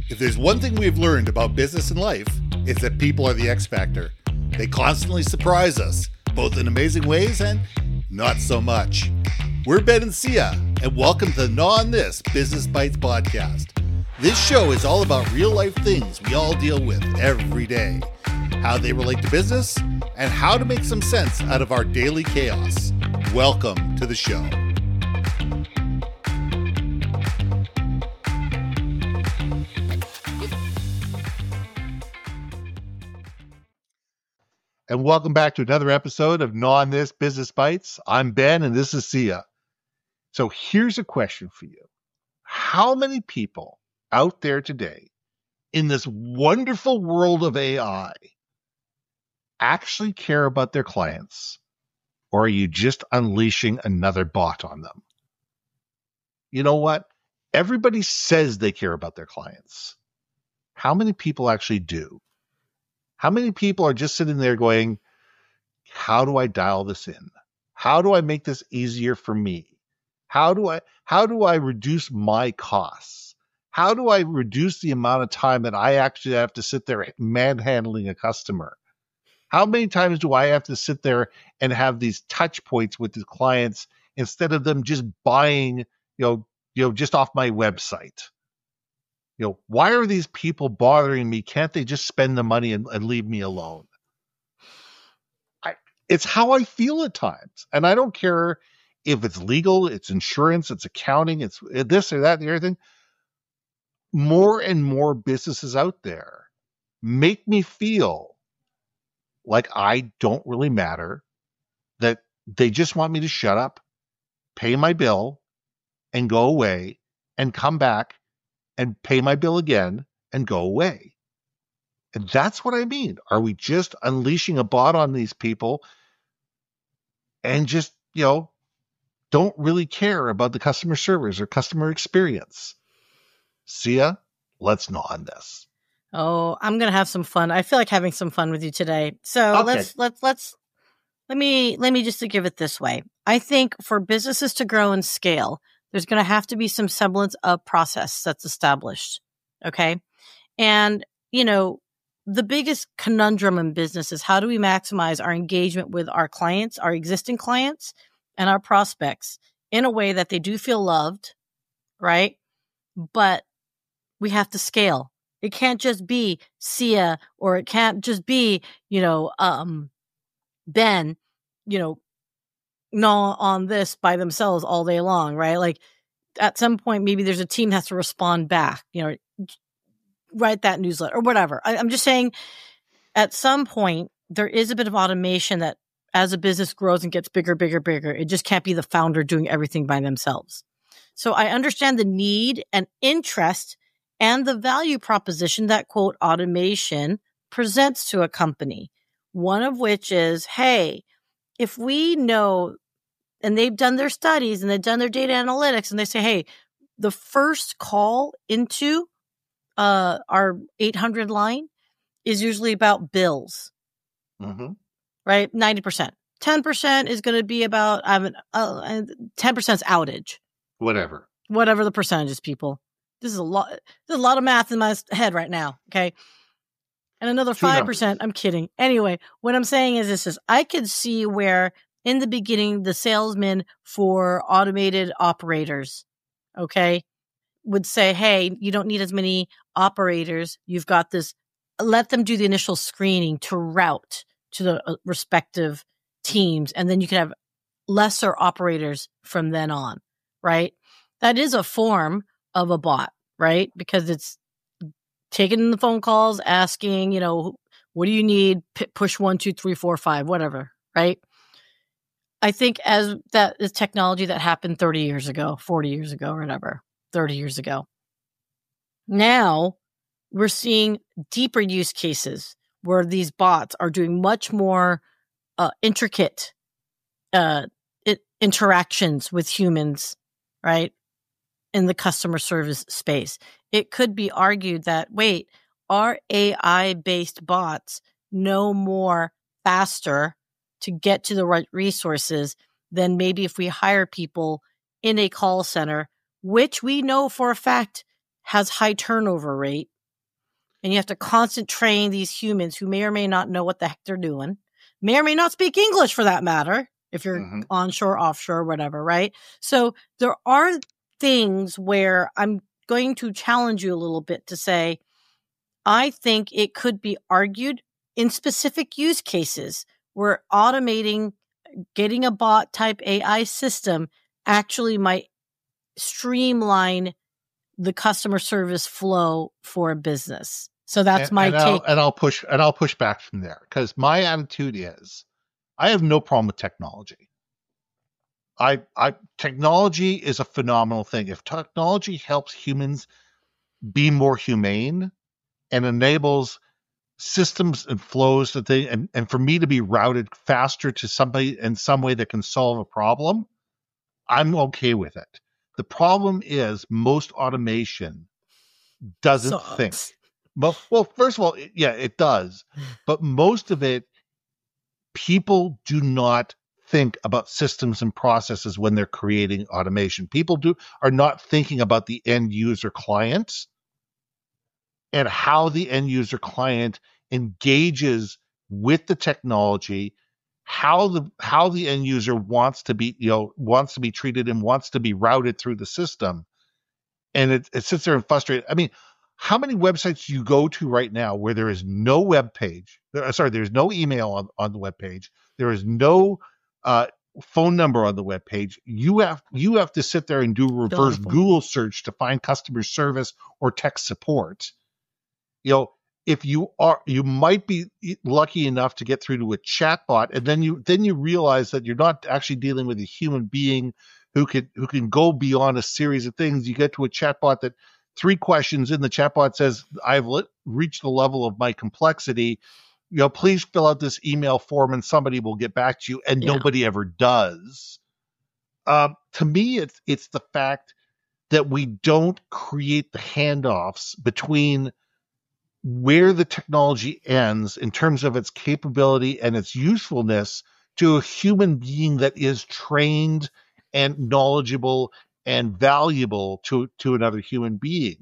If there's one thing we've learned about business and life, it's that people are the X factor. They constantly surprise us, both in amazing ways and not so much. We're Ben and Sia, and welcome to the Gnaw on This Business Bites podcast. This show is all about real life things we all deal with every day, how they relate to business, and how to make some sense out of our daily chaos. Welcome to the show. And welcome back to another episode of Gnaw on This Business Bites. I'm Ben, and this is Sia. So here's a question for you. How many people out there today in this wonderful world of AI actually care about their clients? Or are you just unleashing another bot on them? You know what? Everybody says they care about their clients. How many people actually do? How many people are just sitting there going, how do I dial this in? How do I make this easier for me? How do I reduce my costs? How do I reduce the amount of time that I actually have to sit there manhandling a customer? How many times do I have to sit there and have these touch points with the clients instead of them just buying, just off my website? Why are these people bothering me? Can't they just spend the money and leave me alone? It's how I feel at times. And I don't care if it's legal, it's insurance, it's accounting, it's this or that and everything. More and more businesses out there make me feel like I don't really matter, that they just want me to shut up, pay my bill, and go away, and come back and pay my bill again and go away. And that's what I mean. Are we just unleashing a bot on these people and just, don't really care about the customer service or customer experience? Sia, let's gnaw on this. Oh, I'm going to have some fun. I feel like having some fun with you today. So Okay. let me just to give it this way. I think for businesses to grow and scale, there's going to have to be some semblance of process that's established. Okay. And, the biggest conundrum in business is how do we maximize our engagement with our clients, our existing clients, and our prospects in a way that they do feel loved, right? But we have to scale. It can't just be Sia, or it can't just be, Ben, gnaw on this by themselves all day long, right? Like at some point, maybe there's a team that has to respond back, write that newsletter or whatever. I'm just saying at some point, there is a bit of automation that as a business grows and gets bigger, it just can't be the founder doing everything by themselves. So I understand the need and interest and the value proposition that, quote, automation presents to a company. One of which is, hey, if we know, and they've done their studies and they've done their data analytics, and they say, hey, the first call into our 800 line is usually about bills, right? 90%. 10% is going to be about 10% is outage. Whatever the percentage is, people. This is a lot. There's a lot of math in my head right now. Okay. And another 5%. I'm kidding. Anyway, what I'm saying is this is I could see where in the beginning, the salesman for automated operators, okay, would say, hey, you don't need as many operators. You've got this. Let them do the initial screening to route to the respective teams. And then you can have lesser operators from then on, right? That is a form of a bot, right? Because it's taking the phone calls, asking, what do you need? Push 1, 2, 3, 4, 5, whatever, right? I think as that is technology that happened 30 years ago, 40 years ago, or whatever, 30 years ago. Now we're seeing deeper use cases where these bots are doing much more intricate interactions with humans, right? In the customer service space. It could be argued that, wait, our AI-based bots know more faster to get to the right resources than maybe if we hire people in a call center, which we know for a fact has high turnover rate, and you have to constant train these humans who may or may not know what the heck they're doing, may or may not speak English for that matter, if you're onshore, offshore, whatever, right? So there are things where I'm going to challenge you a little bit to say, I think it could be argued in specific use cases where automating, getting a bot type AI system actually might streamline the customer service flow for a business. So that's my take. I'll push back from there, because my attitude is I have no problem with technology. Technology is a phenomenal thing. If technology helps humans be more humane and enables systems and flows that and for me to be routed faster to somebody in some way that can solve a problem, I'm okay with it. The problem is most automation doesn't think. Well, first of all, yeah, it does. But most of it, people do not think about systems and processes when they're creating automation. People are not thinking about the end user clients and how the end user client engages with the technology, how the end user wants to be treated and wants to be routed through the system. And it sits there and frustrated. I mean, how many websites do you go to right now where there is no web page? There's no email on the web page. There is no phone number on the web page. You have to sit there and do reverse Google search to find customer service or tech support. If you might be lucky enough to get through to a chatbot, and then you realize that you're not actually dealing with a human being who can go beyond a series of things. You get to a chatbot that 3 questions in, the chatbot says, I've reached the level of my complexity. Please fill out this email form and somebody will get back to you. And nobody ever does. To me, it's the fact that we don't create the handoffs between where the technology ends in terms of its capability and its usefulness to a human being that is trained and knowledgeable and valuable to another human being.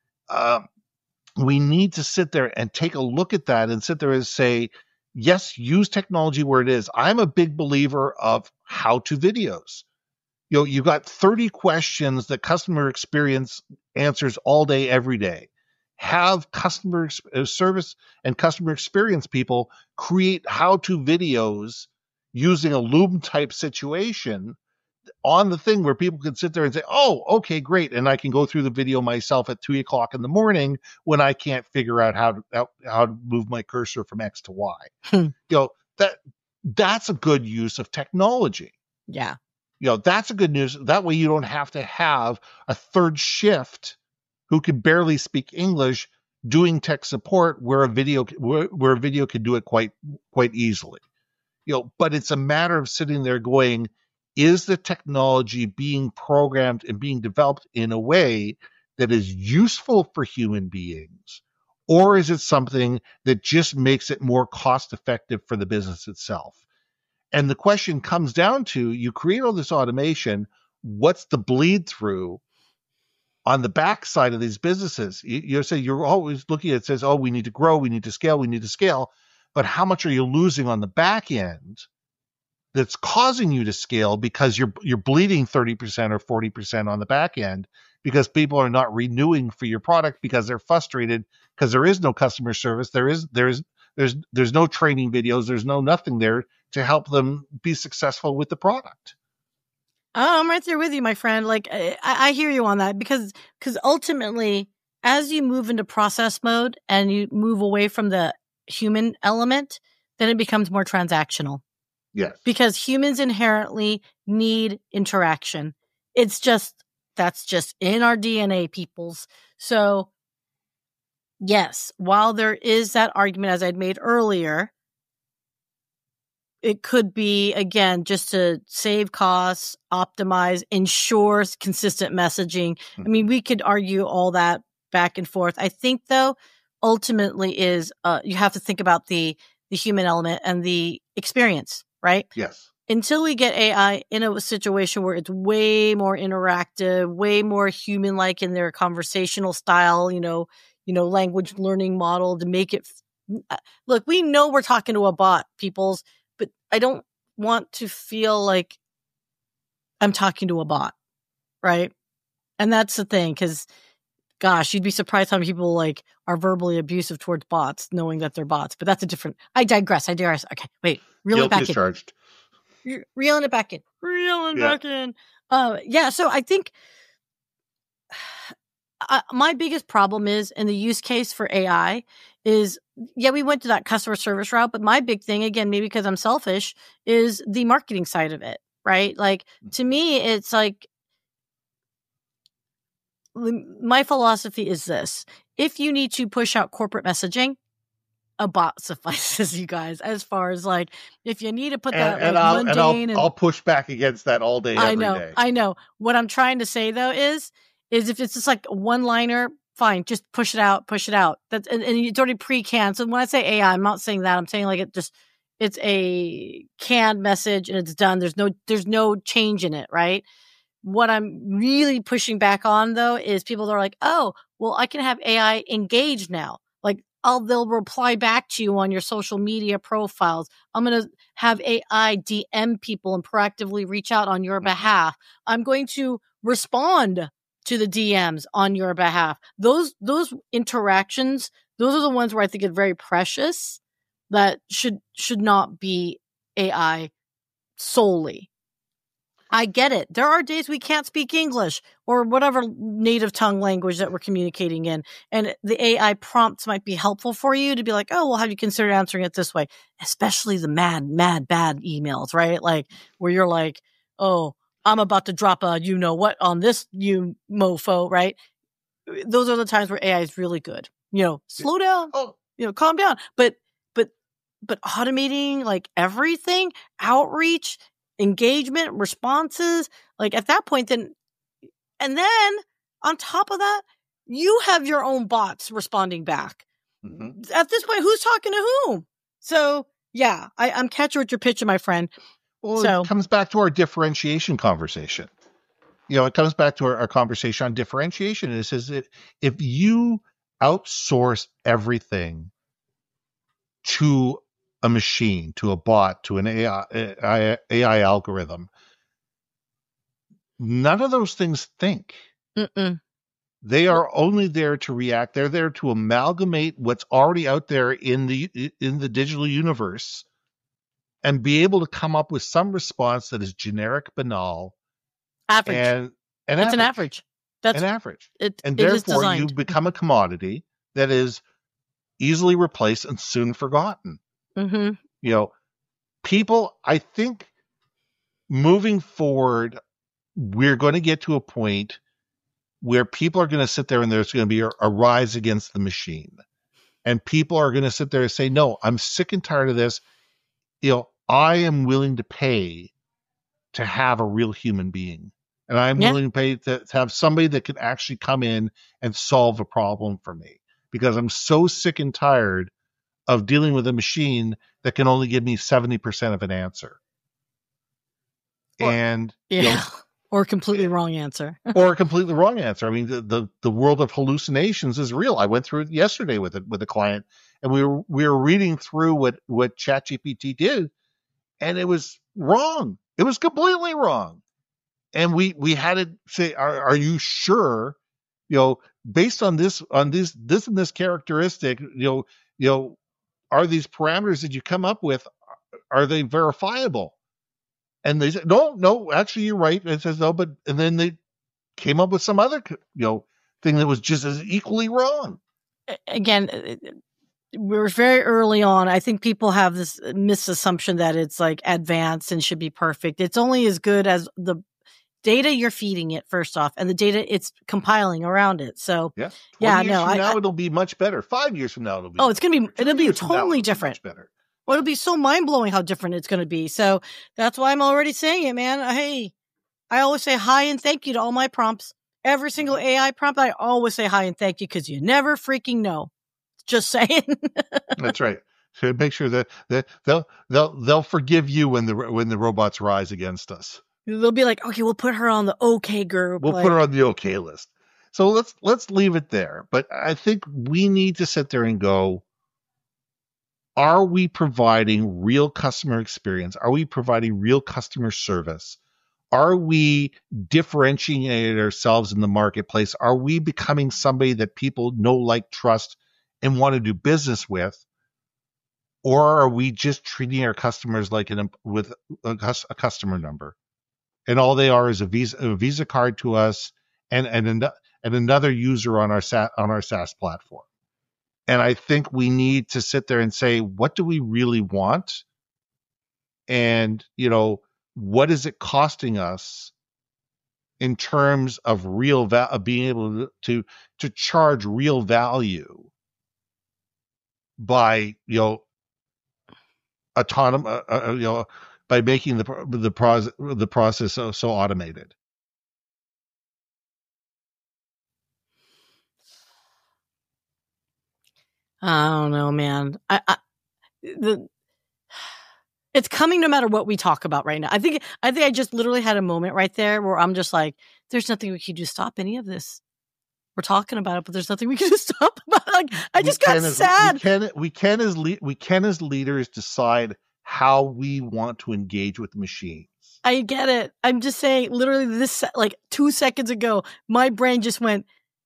We need to sit there and take a look at that and sit there and say, yes, use technology where it is. I'm a big believer of how-to videos. You've got 30 questions that customer experience answers all day, every day. Have customer service and customer experience people create how-to videos using a Loom type situation on the thing where people can sit there and say, oh, okay, great. And I can go through the video myself at 3:00 in the morning when I can't figure out how to move my cursor from X to Y. That's a good use of technology. Yeah. That's a good news. That way you don't have to have a third shift who can barely speak English doing tech support where a video can do it quite easily. But it's a matter of sitting there going, is the technology being programmed and being developed in a way that is useful for human beings? Or is it something that just makes it more cost effective for the business itself? And the question comes down to, you create all this automation, what's the bleed through on the backside of these businesses? You're always looking at it, says, oh, we need to grow, we need to scale. But how much are you losing on the back end that's causing you to scale, because you're bleeding 30% or 40% on the back end because people are not renewing for your product because they're frustrated because there is no customer service. There's no training videos. There's nothing there to help them be successful with the product. Oh, I'm right there with you, my friend. Like, I hear you on that because ultimately, as you move into process mode and you move away from the human element, then it becomes more transactional. Yes. Because humans inherently need interaction. That's just in our DNA, peoples. So, yes, while there is that argument, as I'd made earlier, it could be, again, just to save costs, optimize, ensure consistent messaging. Mm-hmm. I mean, we could argue all that back and forth. I think, though, ultimately is you have to think about the human element and the experience, right? Yes. Until we get AI in a situation where it's way more interactive, way more human-like in their conversational style, language learning model to make it. Look, we know we're talking to a bot, peoples, but I don't want to feel like I'm talking to a bot, right? And that's the thing, because gosh, you'd be surprised how many people like are verbally abusive towards bots, knowing that they're bots. But that's a different. I digress. Okay, wait, reel it back discharged. in. Reeling it back in. Back in. Yeah. So I think my biggest problem is in the use case for AI is, we went to that customer service route, but my big thing, again, maybe because I'm selfish, is the marketing side of it, right? Like, to me, it's like, my philosophy is this: if you need to push out corporate messaging, a bot suffices, you guys. As far as like, if you need to put that mundane, I'll push back against that all day, every day. I know. What I'm trying to say though is if it's just like one liner, fine, just push it out. That's and it's already pre-canned. So when I say AI, I'm not saying that. I'm saying like it's a canned message and it's done. There's no change in it, right? What I'm really pushing back on though is people that are like, oh, well, I can have AI engage now. Like, they'll reply back to you on your social media profiles. I'm going to have AI DM people and proactively reach out on your behalf. I'm going to respond to the DMs on your behalf. Those interactions, those are the ones where I think it's very precious, that should not be AI solely. I get it. There are days we can't speak English or whatever native tongue language that we're communicating in. And the AI prompts might be helpful for you to be like, oh, well, have you considered answering it this way? Especially the mad, bad emails, right? Like, where you're like, oh, I'm about to drop a what on this, you mofo, right? Those are the times where AI is really good. Slow down, calm down. But automating like everything, outreach, engagement, responses, like at that point, then on top of that, you have your own bots responding back. Mm-hmm. At this point, who's talking to whom? So yeah, I'm catching what you're pitching, my friend. Well, it comes back to our differentiation conversation. It comes back to our conversation on differentiation. It says that if you outsource everything to a machine, to a bot, to an AI algorithm, none of those things think. Mm-mm. They are only there to react. They're there to amalgamate what's already out there in the digital universe and be able to come up with some response that is generic, banal, average. And it's an average. That's an average. And therefore, you become a commodity that is easily replaced and soon forgotten. Mm-hmm. People, I think moving forward, we're going to get to a point where people are going to sit there and there's going to be a rise against the machine. And people are going to sit there and say, no, I'm sick and tired of this. I am willing to pay to have a real human being. And I'm willing to pay to have somebody that can actually come in and solve a problem for me, because I'm so sick and tired of dealing with a machine that can only give me 70% of an answer. Or a completely wrong answer. Or a completely wrong answer. I mean, the world of hallucinations is real. I went through it yesterday with a client, and we were reading through what ChatGPT did, and it was wrong. It was completely wrong. And we had to say, are you sure? Based on this and this characteristic, are these parameters that you come up with, are they verifiable? And they said, no, actually you're right. And it says no, and then they came up with some other, thing that was just as equally wrong. Again, we were very early on. I think people have this misassumption that it's like advanced and should be perfect. It's only as good as the data you're feeding it, first off, and the data it's compiling around it. So now it'll be much better. 5 years from now it'll be. Oh, it'll be totally different. Much better. Well, it'll be so mind blowing how different it's going to be. So that's why I'm already saying it, man. Hey, I always say hi and thank you to all my prompts. Every single AI prompt, I always say hi and thank you, because you never freaking know. Just saying. That's right. So make sure that they'll forgive you when the robots rise against us. They'll be like, okay, we'll put her on the okay group. We'll put her on the okay list. So let's leave it there. But I think we need to sit there and go, are we providing real customer experience? Are we providing real customer service? Are we differentiating ourselves in the marketplace? Are we becoming somebody that people know, like, trust, and want to do business with? Or are we just treating our customers like with a customer number? And all they are is a Visa card to us and another user on our SaaS platform. And I think we need to sit there and say, what do we really want? And, what is it costing us in terms of of being able to charge real value by, autonomous, by making the process so automated. I don't know, man. It's coming no matter what we talk about right now. I think I just literally had a moment right there where I'm just like, there's nothing we can do to stop any of this. We're talking about it, but there's nothing we can do to stop about it. Like, I just got sad. We can as leaders decide how we want to engage with machines. I get it. I'm just saying, literally this, like 2 seconds ago, my brain just went,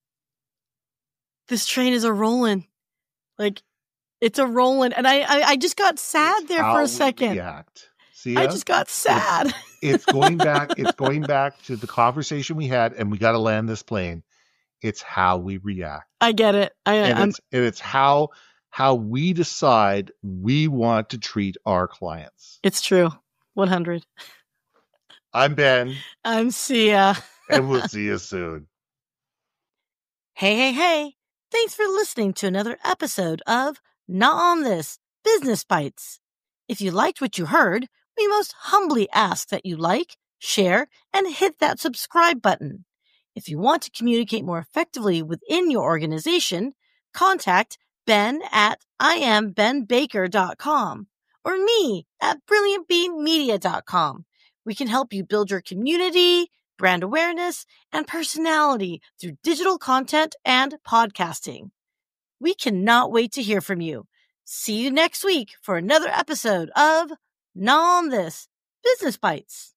this train is a rolling. Like, it's a rolling. And I just got sad there for a second. See, I just got sad. It's going back to the conversation we had, and we got to land this plane. It's how we react. I get it. It's how we decide we want to treat our clients. It's true. 100. I'm Ben. I'm Sia. And we'll see you soon. Hey. Thanks for listening to another episode of Not On This Business Bites. If you liked what you heard, we most humbly ask that you like, share, and hit that subscribe button. If you want to communicate more effectively within your organization, contact Ben at IamBenBaker.com or me at BrilliantBeanMedia.com. We can help you build your community, brand awareness, and personality through digital content and podcasting. We cannot wait to hear from you. See you next week for another episode of Not On This Business Bites.